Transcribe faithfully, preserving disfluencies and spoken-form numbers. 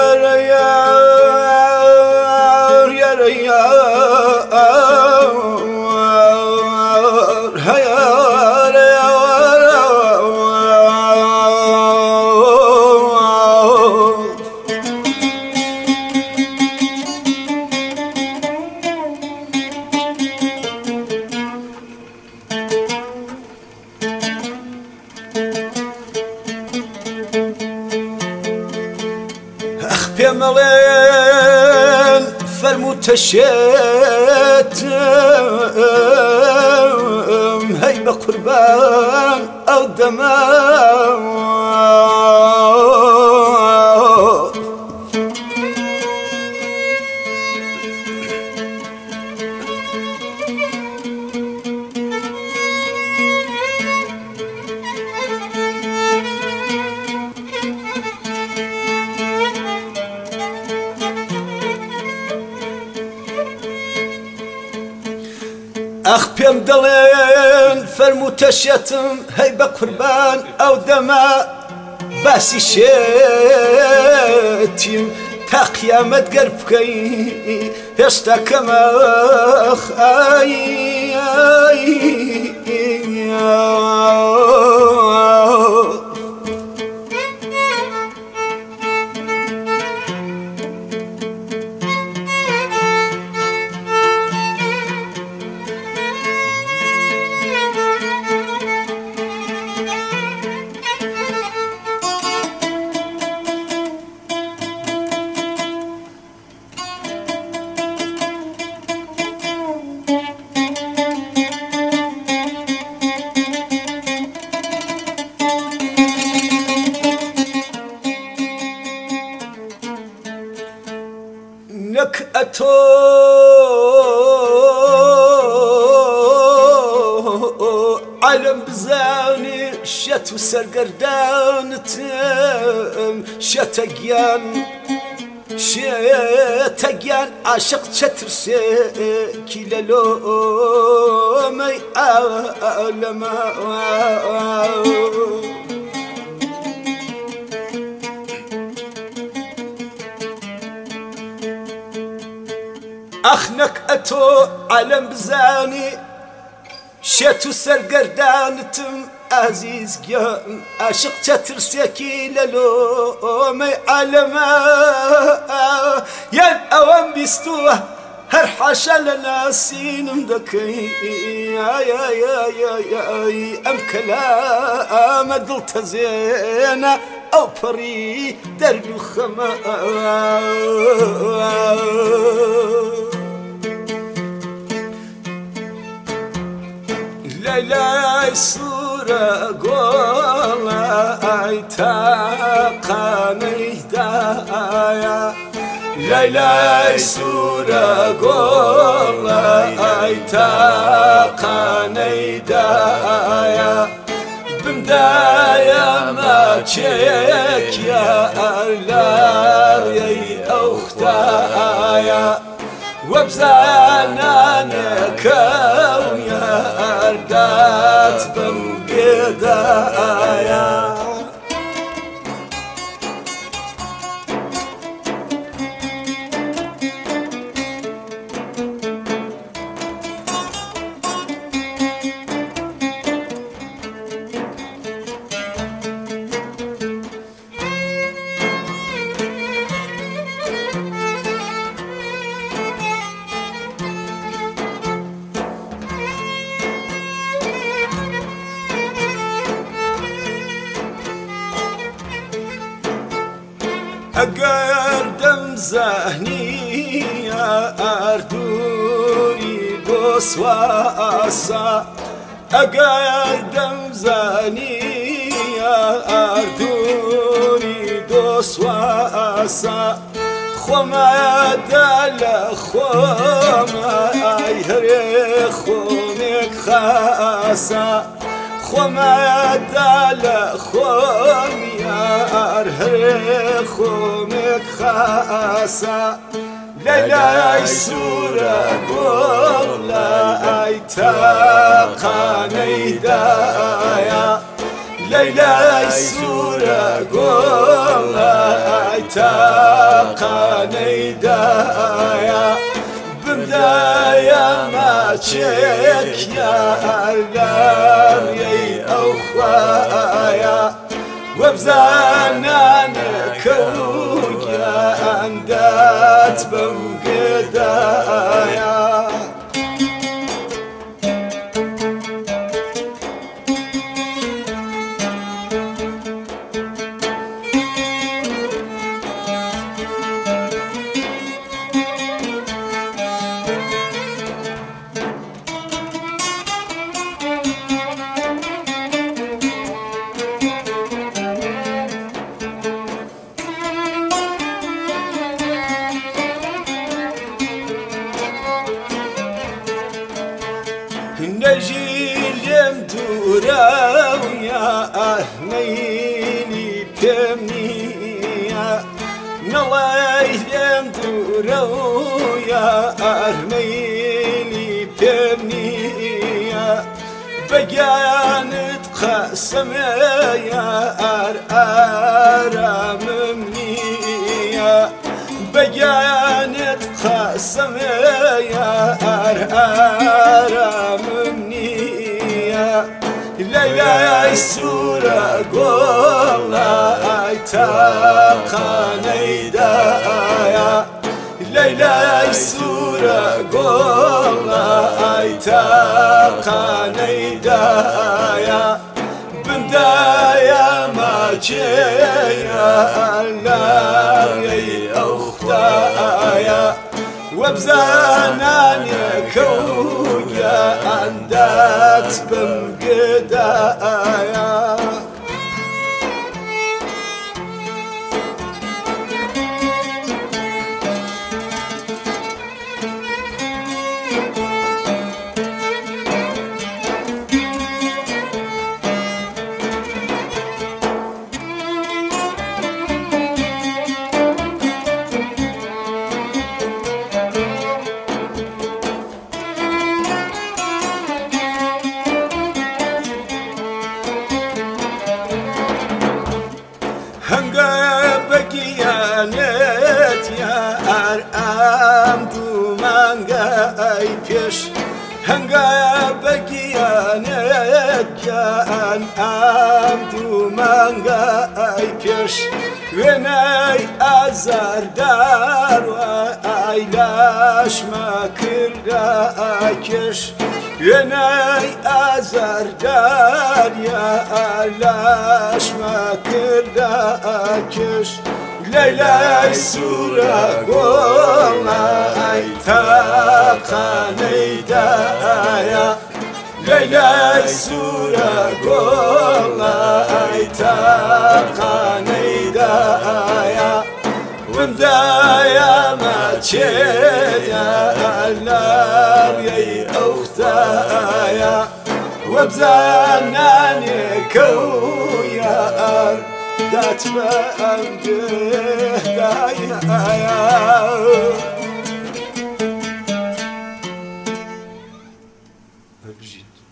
بملين فالمتشتم هي بقربان أو دماء أخ بيم دلين فالمتشتم هي بقربان أو دماء باسي شتيم تا قيامت قربكي هشتا كما أي نك أتو علم بزاني شت وسرقردان تم شتقيان شتقيان عاشق شترسكي للو مي أعلم أخنك أتو علم بزاني شتو سرقردانتم عزيز قيام عاشق تترسكي للو مي علما ين أوام بيستوه هر حاشا لنا سينم دكي يا يا يا يا يا أم كلام قلت زينة أو بري درب الخما ليلى سورة قولا عتاقاني دايا ليلى سورة قولا عتاقاني دايا بمدايا ما تشيك يا أرلار يا أختايا وبزانانك ويا أردات بمقدايا أقردم زهني يا أردوري بوسواسا أقردم زهني يا أردوري بوسواسا خما دل خما يهري خمك خاسا خما دل خم يا أرهي خمك خاسا ليلى سورة قولا عتاقاني دايا ليلى سورة قولا تاقانەی دایە بمدایە ماچێک یارگاڕیەی ئەو خوایە وەبزانانەکە و گیاندات بەم گێدایە نەژیرم دوورە و یارمەیلی پێم نییە نەڵێی لێم دوورە و یارمەیلی پێم نییە بەگیانت قەسەمێ یار ئارامم نییە بەگیانت قەسەمێ یار ئارامم نییە لەیلای سوورە گۆڵای تاقانەی دایە لەیلای سوورە گۆڵای تاقانەی دایە بمدایە ماچێیە لاوێی ئەو خوایە وەبزانانێکە و گیاندات بەم گێدایە هەنگە بەگیانێت یار ئەم دوو مانگای پێش هەنگە بەگیانێت گیان ئەم دوو مانگای پێش وێنەی ئازاردار وای لاشمە کردای کێش وێنەی ئازاردار یار لاشمە کردای کێش لەیلای سوورە گۆڵای تاقانەی دایە لەیلای سوورە گۆڵای تاقانەی دایە ومدایە ماچێیە لاوێی ئەو خوایە وەبزانانێکە و یار دات بە ئەم گێدایە